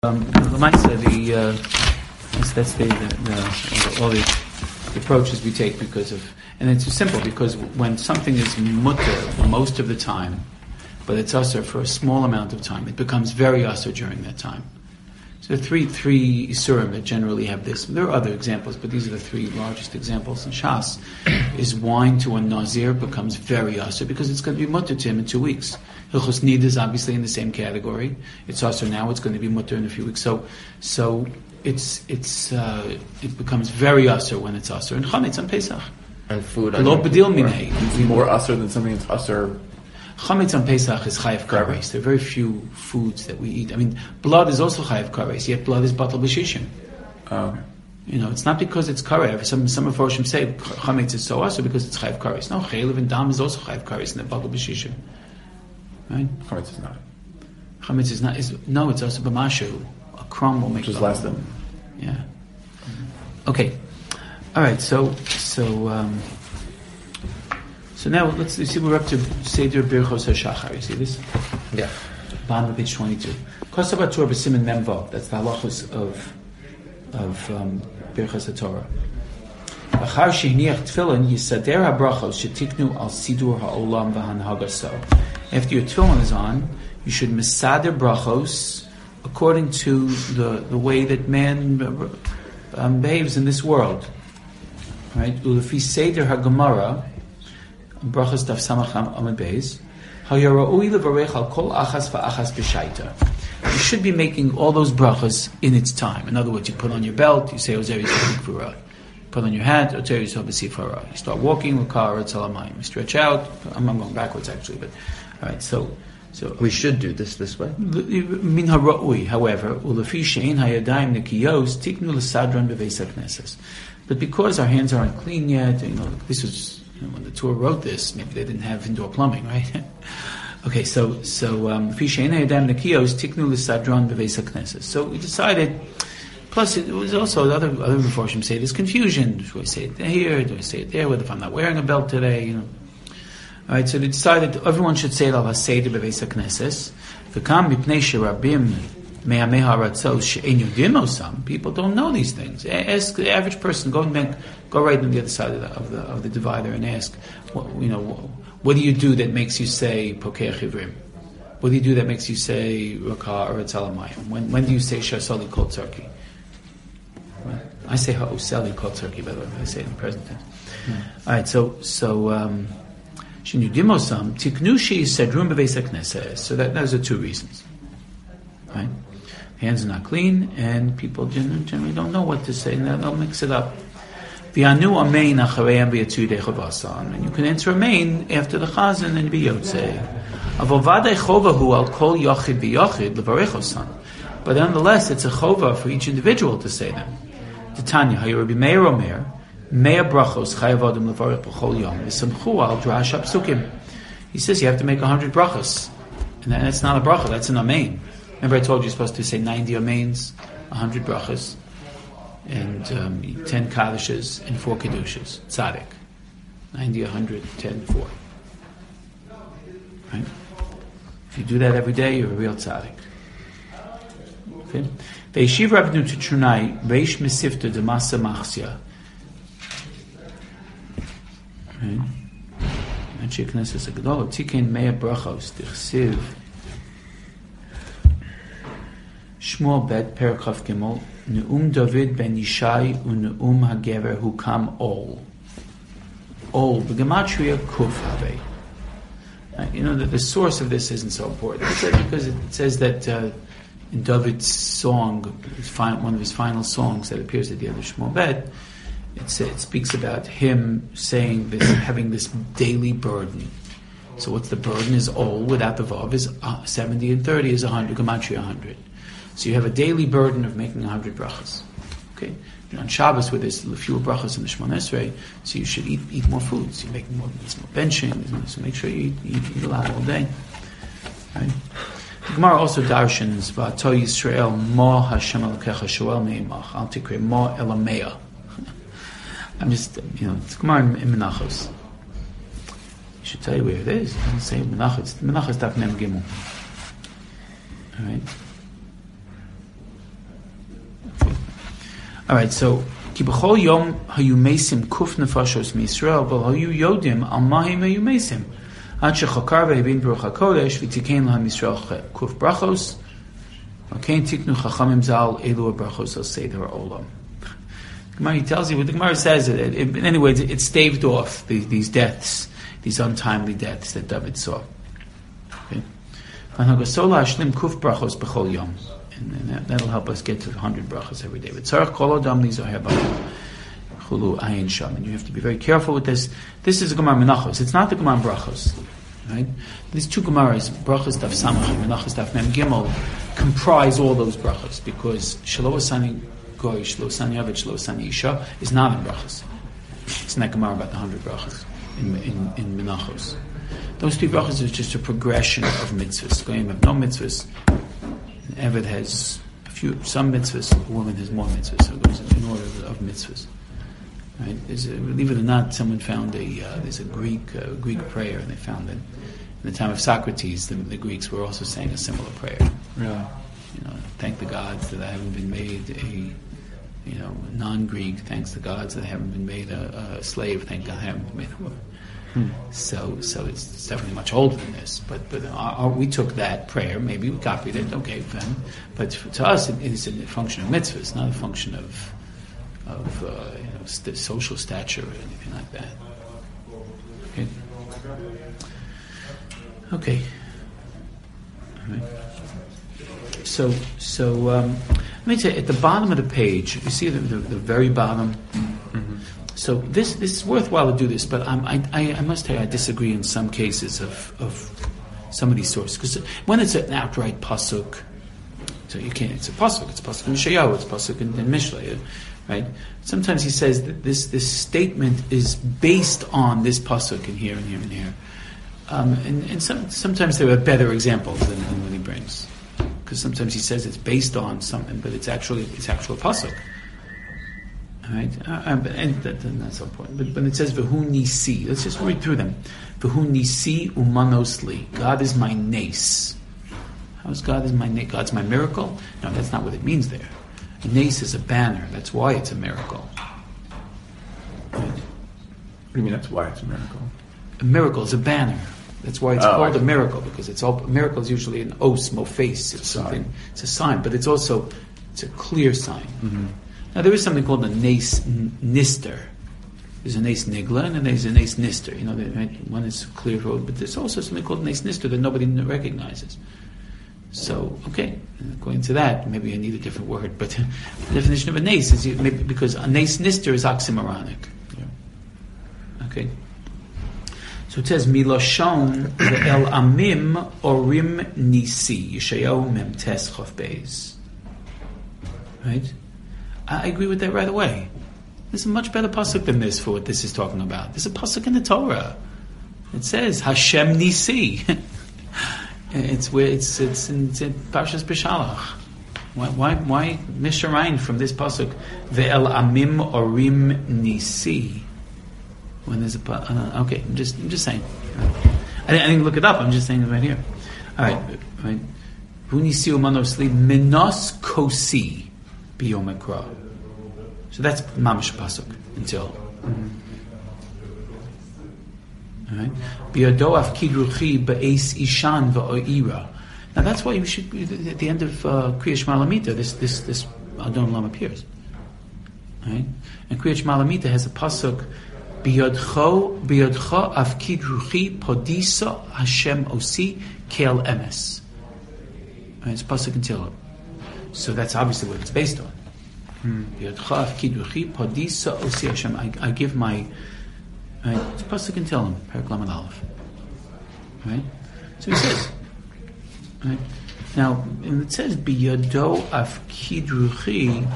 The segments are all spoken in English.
That's all the approaches we take and it's simple because when something is mutter most of the time, but it's usher for a small amount of time, it becomes very usher during that time. So three isurim that generally have this. There are other examples, but these are the three largest examples in Shas. Is wine to a nazir becomes very usher because it's going to be mutter to him in 2 weeks. Hilchos nida is obviously in the same category. It's usher now. It's going to be mutter in a few weeks. So it becomes very usher when it's usher. And chametz on Pesach. And food. It's more usher than something that's usher. Chametz on Pesach is chayav kares. There are very few foods that we eat. I mean, blood is also chayav kares, yet blood is batal b'shishim. Oh, okay. It's not because it's karev. Some of Roshim say chametz is so also because it's chayav kares. No, chaylev and dam is also chayav kares and they're batal b'shishim. Right? Chametz is not. Chametz is not. No, it's also b'mashu. A crumb will make. Just last them. Yeah. Okay. All right. So now let's see. We're up to Seder Birchos HaShachar. You see this? Yeah. Bottom of page 22. Kosav HaTorah b'siman memvav. That's the halachos of Birchos HaTorah. Achar shehiniach tefillin yisader habrachos shetiknu al sidur ha'olam v'hanhagaso. After your tefillin is on, you should misader brachos according to the way that man behaves in this world. Right? Ulefi seder haGemara. Brachas daf samacham amid beis. Hayara'ui levarech al kol achas va'achas b'shaita. You should be making all those brachas in its time. In other words, you put on your belt, you say Ozer Yisrael Kfura. Put on your hat, Ozer Yisrael B'sifara. You start walking with Kara Tzalamayim. You stretch out. I'm going backwards actually, but all right. So we should do this way. Min hara'ui, however, ulefi shein hayadayim nekiyos tiknu l'sadran b'veis hakneses. But because our hands aren't clean yet, this was. When the Torah wrote this, maybe they didn't have indoor plumbing, right? Okay, so we decided. Plus, it was also other Meforshim say there's confusion. Do I say it here? Do I say it there? What if I'm not wearing a belt today? All right, so they decided everyone should say it al haseder beveis hakneses. V'kam mipnei sherabim me'amei haratzos she'en yodim osam. People don't know these things. Ask the average person. Go right on the other side of the divider and ask, what do you do that makes you say Pokei Chivrim? What do you do that makes you say Rakah or Tzalamayim? When do you say Shasali Kol Turkey? I say Ha'usali Kol Turkey, by the way. I say it in the present tense. All right, so Shin Yudimosam Tiknushi Sedrum Beveis HaKnesses. So those are two reasons. Right? Hands are not clean, and people generally don't know what to say, and they'll mix it up. And you can answer amen after the chazan and be yotzei. But nonetheless, it's a chova for each individual to say them. Tanya, Hayurabi Meir Omer, Meir Brachos Chayav Adam Levarech B'chol Yom V'Samchu Al Drash Psukim. He says you have to make 100 brachos, and that's not a bracha, that's an amen. Remember, I told you you're supposed to say 90 amens, 100 brachos. And 10 kadishes and 4 kedushas. Tzaddik. 90, 100, 10, 4. Right? If you do that every day, you're a real tzaddik. Okay? Ve'yeshiv Rabbeinu to Trunai, Reish Mesifta de Masa Machsia. Right? Anshei Knesset Agdol, Tikein Mea Brachos, Tichsiv, Shmuel Bet, Perikaf Gimel, Ne'um David ben Yishai u'Ne'um HaGever Hukam Ol. Ol, the Gematria Kuf Habe. The source of this isn't so important. Because it says that in David's song, one of his final songs that appears at the end of Shmuel Bet, it speaks about him saying this, having this daily burden. So what's the burden? Is Ol, without the Vav, is 70 and 30 is 100, Gematria 100. So you have a daily burden of making 100 brachas. Okay, and on Shabbos, where there's fewer brachas in the Shemona Esrei, so you should eat more food. So you make more benching. So make sure you eat a lot all day. Right? The Gemara also darshans v'ato Yisrael mo Hashem Elokecha shoel meimach al tikre mo elameya. I'm just it's Gemara in Menachos. I should tell you where it is. I don't say Menachos. Menachos daf mem gimel. All right. All right, so ki b'chol yom hayu mesim kuf nefashos miYisrael, but hayu yodim al mahim hayu mesim. Ad shechakar ve'ibin beruch hakodesh v'tikein lahem Yisrael kuf brachos. Okay, tiknu chachamim zal elu brachos al seder olam. Gemara tells you what the Gemara says. Anyway, it staved off these deaths, these untimely deaths that David saw. Okay, and that'll help us get to 100 brachos every day. And you have to be very careful with this. This is a Gemara Menachos. It's not the Gemara Brachos. Right? These two Gemaras, Brachos Daf Samach and Menachos Daf Mem Gimel, comprise all those brachos because Shelo Asani Goy, Shelo Asani Avid, Shelo Asani Isha is not in brachos. It's not Gemara about the 100 brachos in Menachos. Those two brachos is just a progression of mitzvahs. Goyim have no mitzvahs. Avid has some mitzvahs. A woman has more mitzvahs. So it goes in order of mitzvahs. Right? Believe it or not, someone found there's a Greek prayer, and they found that in the time of Socrates, the Greeks were also saying a similar prayer. Really? Thank the gods that I haven't been made a non-Greek. Thanks the gods that I haven't been made a slave. Thank God I haven't been made a woman. So it's definitely much older than this. But we took that prayer. Maybe we copied it. Okay, fine. But to us, it is a function of mitzvahs, not a function of social stature or anything like that. Okay. All right. So let me tell you, at the bottom of the page, you see the very bottom. Mm-hmm. So this is worthwhile to do this, but I must tell you I disagree in some cases of some of these sources, because when it's an outright pasuk, so you can't. It's a pasuk. It's a pasuk in Yeshayahu. It's a pasuk in Mishlei. Right? Sometimes he says that this statement is based on this pasuk in here and here and here, and sometimes there are better examples than what he brings, because sometimes he says it's based on something, but it's actual pasuk. All right, and that's the point. But it says v'hu nisi. Let's just read through them. V'hu nisi umanosli. God is my nace. How is God is my nace? God's my miracle? No, that's not what it means there. A nace is a banner. That's why it's a miracle. Right? What do you mean that's why it's a miracle? A miracle is a banner. That's why it's called a miracle, because a miracle is usually an os, face. It's something. It's a sign, but it's a clear sign. Mm-hmm. Now there is something called a nace nister. There's a nace nigla and there's a nace nister. One is a clear road, but there's also something called nace nister that nobody recognizes. So, okay, according to that, maybe I need a different word, but the definition of a nace is maybe because a nace nister is oxymoronic. Yeah. Okay. So it says, Miloshon el amim orim nisi, Yeshayahu mem tes chof beis. Right? I agree with that right away. There's a much better pasuk than this for what this is talking about. There's a pasuk in the Torah. It says, Hashem nisi. It's in Parshas Beshalach. Why Mishrain from this pasuk? Ve'el amim orim nisi. When there's a okay, I'm just saying. I didn't look it up. I'm just saying it right here. All right. Hu nisi umanosli minos kosi biyom ekra. So that's mamash pasuk until. All right. Biyado afkid ruchi be'es ishan va'oira. Now that's why you should at the end of Kriya Shema Lamita this Adon Olam appears. All right. And Kriya Shema Lamita has a pasuk. Biyadcho afkid ruchi podisa Hashem osi kel emes. It's pasuk in Tehillim. So that's obviously what it's based on. Biyadcho afkid ruchi podisa osi Hashem. I give my. Right? It's pasuk in Tehillim, Perek Lamed Aleph. Right? So he says. Right? Now, when it says biyado afkid ruchi.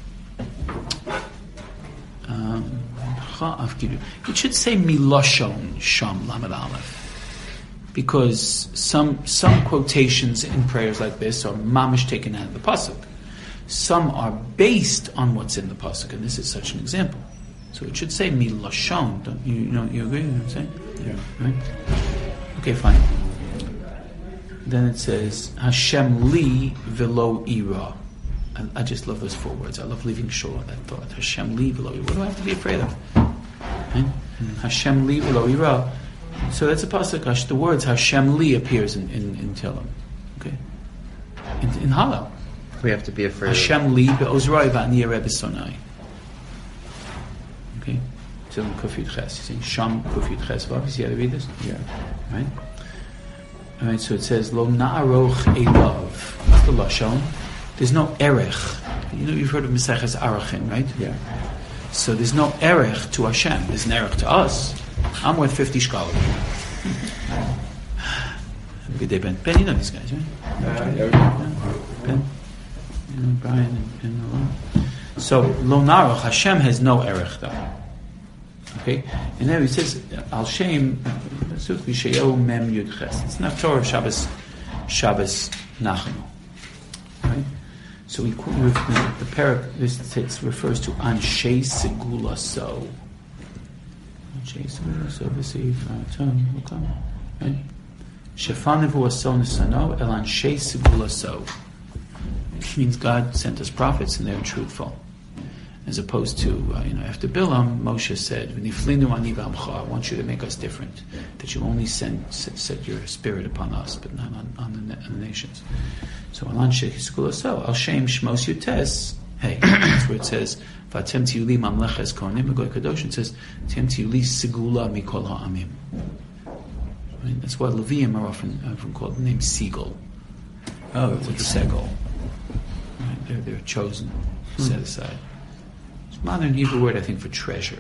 It should say Miloshon Sham Lamed Aleph, because some quotations in prayers like this are mamish taken out of the pasuk. Some are based on what's in the pasuk, and this is such an example. So it should say Miloshon. Don't you agree with what I'm saying? Yeah. Right? Okay, fine. Then it says Hashem li velo ira. I just love those 4 words. I love leaving shore, that thought. Hashem li v'lo yira. What do I have to be afraid of? Right? Hashem li v'lo yira. So that's a pasuk. The words Hashem li appears in Tehillim. Okay? In Hallel. We have to be afraid Hashem li be'ozroi va'ani yareh b'sonai. Okay? Tehillim Kuf Yud Ches. You're saying Sham Kuf Yud Ches. Obviously, you have to read this? Yeah. Right? Alright, so it says Lo na'aroch elav. What's the lashon? There's no erech. You've heard of Maseches Arachin, right? Yeah. So there's no erech to Hashem. There's an erech to us. I'm worth 50 shkalim. Good day, Ben. Ben, you know these guys, right? Ben, Brian, and so Lo na'aroch, Hashem has no erech though. Okay, and then he says Al Shem Vishayo Mem Yud Ches. It's not Torah of Shabbos Nachanu. Right? So we quote the parak. This text refers to Anshe Segula So. Anshe Segula So. Right? Shefanivu Aso Nisano El Anshe Segula So. It means God sent us prophets and they're truthful. As opposed to, after Bilam, Moshe said, I want you to make us different. That you only set your spirit upon us, but not on the nations. So, Al Shem Shmos Yutes, hey, that's where it says, Vatem Tiuli Mamleches Kohanim Goy Kadosh, it says, Tem Tiuli Segula Mikol Ha'amim. That's why Levium are often called the name Segal. Oh, that's interesting. Segol. Right? They're chosen, set aside. Modern Hebrew word, I think, for treasure.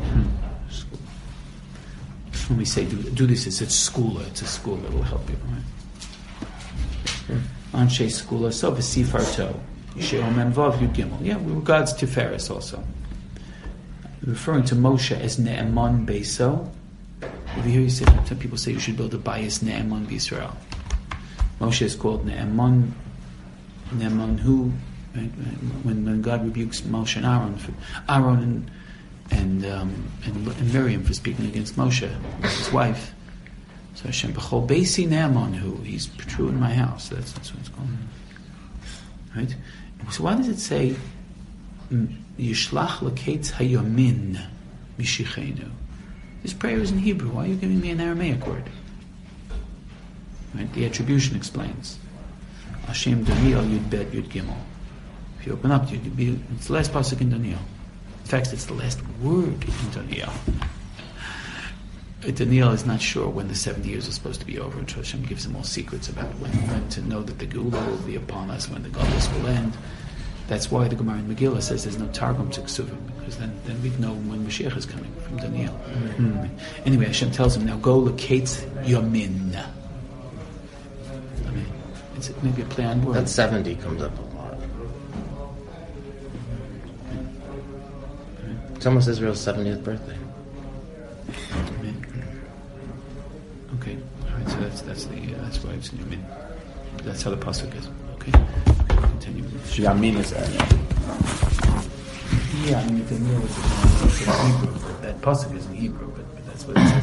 When we say do this, it's schooler. It's a school that will help you, right? Anshe schooler, so v'sifarto, Yisheo Mem Vav Yud Gimel. Yeah, we were God's Tiferes also. Referring to Moshe as Ne'eman Beiso. Over here, some people say you should build a bayis Ne'eman B'Yisrael. Moshe is called Ne'eman who. Right? When God rebukes Moshe and Aaron and Miriam for speaking against Moshe, his wife. So Hashem b'chol beisi ne'eman hu, he's true in my house. That's what it's called. Right? So why does it say Yishlach l'keitz hayomin mishichenu? This prayer is in Hebrew. Why are you giving me an Aramaic word? Right? The attribution explains. Hashem Daniel Yud Bet Yud Gimel. You open up, it's the last pasuk in Daniel. In fact, it's the last word in Daniel. Daniel is not sure when the 70 years is supposed to be over, and Hashem gives him all secrets about when to know that the Geula will be upon us, when the Galus will end. That's why the Gemara in Megillah says there's no Targum to Ksuvim, because then we'd know when Mashiach is coming from Daniel. Mm-hmm. Anyway, Hashem tells him, now go locate Yamin. It's maybe a play on word. That 70 comes up a lot. It's almost Israel's 70th birthday. Okay, all right. So that's why it's Yamin. That's how the pasuk is. Okay, continue. Yamin is that. Yeah, I mean, the Daniel is in Hebrew. That pasuk is in Hebrew, but that's what it says.